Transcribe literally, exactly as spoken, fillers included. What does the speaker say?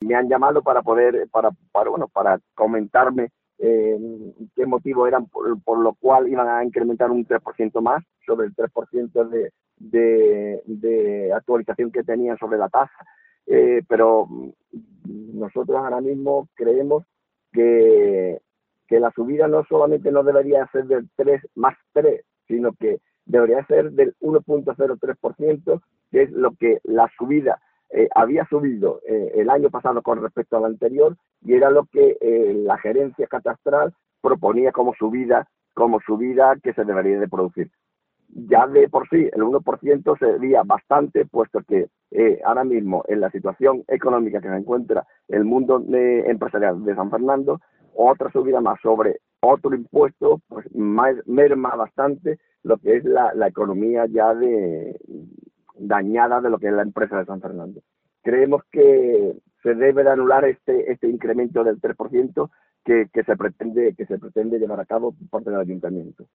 me han llamado para poder, para, para bueno, para comentarme eh, qué motivos eran por, por lo cual iban a incrementar un tres por ciento más sobre el tres por ciento de, de, de actualización que tenían sobre la tasa. Eh, pero nosotros ahora mismo creemos que, que la subida no solamente no debería ser del tres más tres, sino que debería ser del uno punto cero tres por ciento, que es lo que la subida eh, había subido eh, el año pasado con respecto al anterior, y era lo que eh, la gerencia catastral proponía como subida, como subida que se debería de producir. Ya de por sí el uno por ciento sería bastante, puesto que eh, ahora mismo en la situación económica que se encuentra el mundo eh, empresarial de San Fernando, otra subida más sobre otro impuesto, pues más, merma bastante lo que es la, la economía ya de dañada de lo que es la empresa de San Fernando. Creemos que se debe de anular este, este incremento del tres por ciento que, que, se pretende, que se pretende llevar a cabo por parte del ayuntamiento.